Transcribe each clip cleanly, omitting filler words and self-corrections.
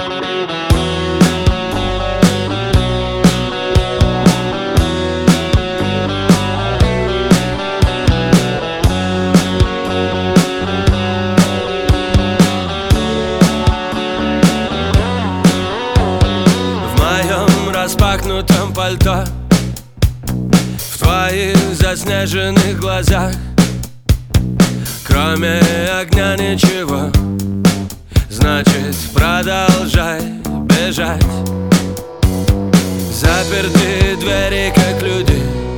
Распахнутом пальто, в твоих заснеженных глазах, кроме огня ничего. Значит, продолжай бежать. Заперты двери, как люди,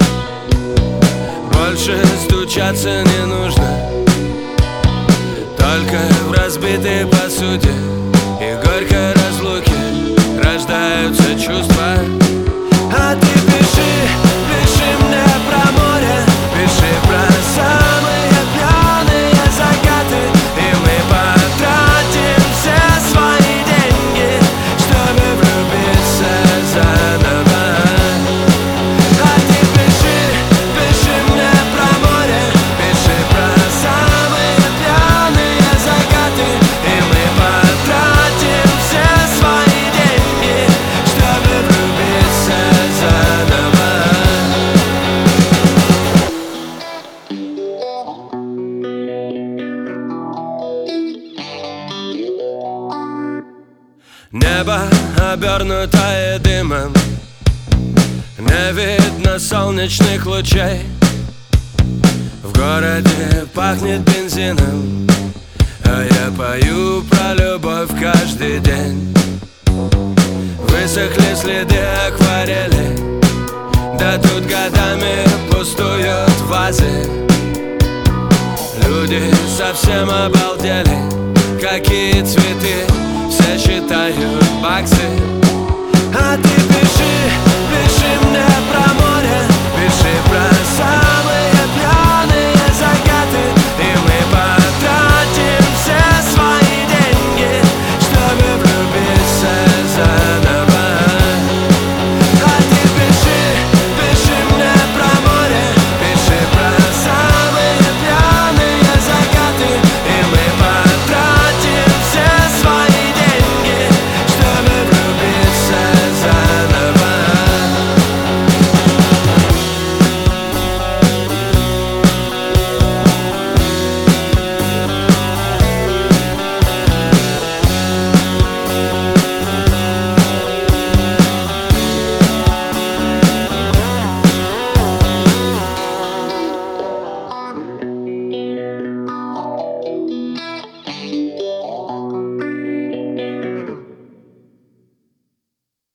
больше стучаться не нужно. Только в разбитой посуде и горькой разлуке рождаются чувства. А ты пиши, пиши мне про море, пиши про самые пьяные закаты, и мы потратим все свои деньги, чтобы влюбиться заново. А ты пиши, пиши мне про море, пиши про самые пьяные закаты, и мы потратим все свои деньги, чтобы влюбиться заново. Небо, обернутое дымом, не видно солнечных лучей. В городе пахнет бензином, а я пою про любовь каждый день. Высохли следы акварели, да тут годами пустуют вазы. Люди совсем обалдели, какие цветы, все считают баксы.